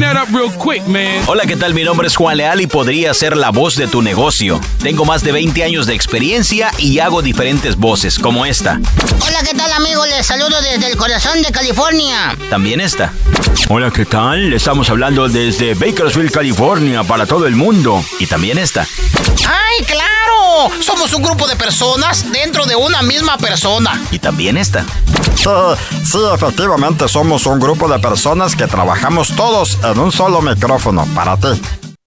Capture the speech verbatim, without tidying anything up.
that up real quick, man. Hola, ¿qué tal? Mi nombre es Juan Leal y podría ser la voz de tu negocio. Tengo más de veinte años de experiencia y hago diferentes voces, como esta. Hola, ¿qué tal, amigo? Les saludo desde el corazón de California. También esta. Hola, ¿qué tal? Estamos hablando desde Bakersfield, California, para todo el mundo. Y también esta. ¡Ay, claro! Somos un grupo de personas dentro de una misma persona. Y también esta. Sí, sí, efectivamente somos un grupo de personas que trabajamos todos en un solo micrófono para ti.